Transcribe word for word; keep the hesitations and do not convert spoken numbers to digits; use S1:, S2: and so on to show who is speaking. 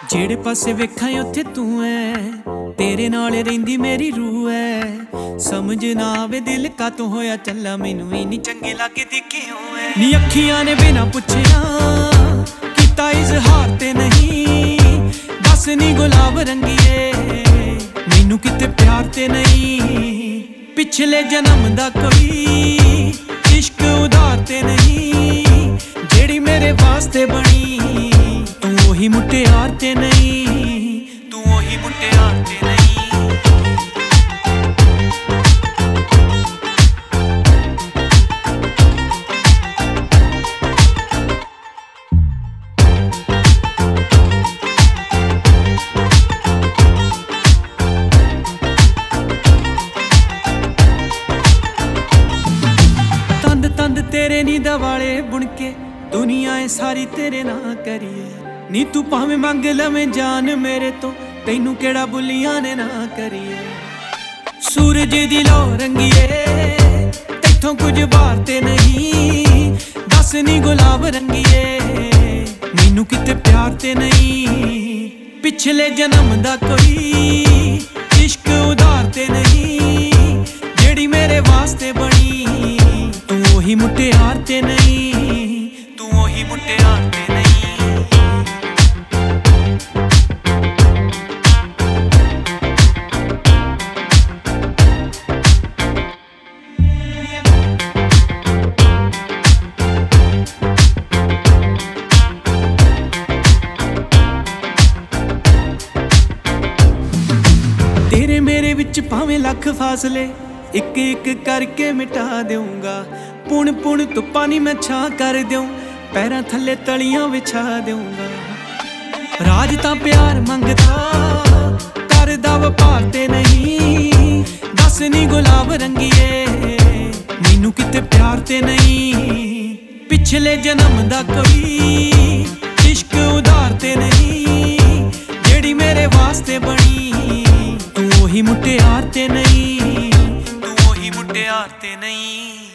S1: ਜਿਹੜੇ ਪਾਸੇ ਵੇਖਾਂ ਉੱਥੇ ਤੂੰ ਐ, ਤੇਰੇ ਨਾਲ ਰਹਿੰਦੀ ਮੇਰੀ ਰੂਹ ਐ। ਸਮਝ ਨਾ ਆਵੇ ਦਿਲ ਕਾਤੋਂ ਹੋਇਆ ਚੱਲਾ, ਮੈਨੂੰ ਵੀ ਨੀ ਚੰਗੇ ਲੱਗਦੀ ਕਿਉਂ ਐ। ਨੀ ਅੱਖੀਆਂ ਨੇ ਬਿਨਾ ਪੁੱਛਿਆ ਕੀਤਾ ਇਜ਼ਹਾਰ ਤੇ ਨਹੀਂ, ਦੱਸ ਨੀ ਗੁਲਾਬ ਰੰਗੀਏ ਮੈਨੂੰ ਕਿਤੇ ਪਿਆਰ ਤੇ ਨਹੀਂ। ਪਿਛਲੇ ਜਨਮ ਦਾ ਕੋਈ ਇਸ਼ਕ ਉਧਾਰ ਤੇ ਨਹੀਂ, ਜਿਹੜੀ ਮੇਰੇ ਵਾਸਤੇ ਬਣੀ ਤੂੰ ਉਹੀ ਮੁਟਿਆਰ ਤੇ ਨਹੀਂ, ਤੂੰ ਉਹੀ ਮੁਟਿਆਰ ਤੇ ਨਹੀਂ। ਤੰਦ ਤੰਦ ਤੇਰੇ ਨੀ ਦਵਾਲੇ ਬੁਣ ਕੇ ਦੁਨੀਆ ਏ ਸਾਰੀ ਤੇਰੇ ਨਾਂ ਕਰੀਏ। ਨੀ ਤੂੰ ਭਾਵੇਂ ਮੰਗ ਲਵੇਂ ਜਾਨ ਮੇਰੇ ਤੋਂ, ਤੈਨੂੰ ਕਿਹੜਾ ਬੁੱਲੀਆਂ ਨੇ ਨਾ ਕਰੀਏ। ਸੂਰਜ ਦੀ ਲੋ ਰੰਗੀਏ ਤੈਥੋਂ ਕੁਝ ਬਾਹਰ ਤੇ ਨਹੀਂ, ਦੱਸ ਨੀ ਗੁਲਾਬ ਰੰਗੀਏ ਮੈਨੂੰ ਕਿਤੇ ਪਿਆਰ ਤੇ ਨਹੀਂ। ਪਿਛਲੇ ਜਨਮ ਦਾ ਕੋਈ ਇਸ਼ਕ ਉਧਾਰ ਤੇ ਨਹੀਂ, ਜਿਹੜੀ ਮੇਰੇ ਵਾਸਤੇ ਬਣੀ ਤੂੰ ਉਹੀ ਮੁਟਿਆਰ ਤੇ ਨਹੀਂ, ਤੂੰ ਉਹੀ ਮੁਟਿਆਰ ਤੇ ਨਹੀਂ। ਤੇਰੇ ਮੇਰੇ ਵਿੱਚ ਭਾਵੇਂ ਲੱਖ ਫਾਸਲੇ ਇੱਕ ਇੱਕ ਕਰਕੇ ਮਿਟਾ ਦੇਊਂਗਾ। ਪੁਣ ਪੁਣ ਧੁੱਪਾਂ ਨੀ ਮੈਂ ਛਾਂ ਕਰ ਦਿਉਂ, ਪੈਰਾਂ ਥੱਲੇ ਤਲੀਆਂ ਵਿਛਾ ਦੇਊਂਗਾ। ਰਾਜ ਤਾਂ ਪਿਆਰ ਮੰਗਦਾ ਕਰਦਾ ਵਪਾਰ ਤੇ ਨਹੀਂ, ਦੱਸ ਨੀ ਗੁਲਾਬ ਰੰਗੀਏ ਮੈਨੂੰ ਕਿਤੇ ਪਿਆਰ ਤੇ ਨਹੀਂ। ਪਿਛਲੇ ਜਨਮ ਦਾ ਕੋਈ ਇਸ਼ਕ ਉਧਾਰ ਤੇ ਨਹੀਂ, ਜਿਹੜੀ ਮੇਰੇ ਵਾਸਤੇ ਬਣੀ ਤੂੰ ਉਹੀ ਮੁਟਿਆਰ ਤੇ ਨਹੀਂ, ਤੂੰ ਉਹੀ ਮੁਟਿਆਰ ਤੇ ਨਹੀਂ।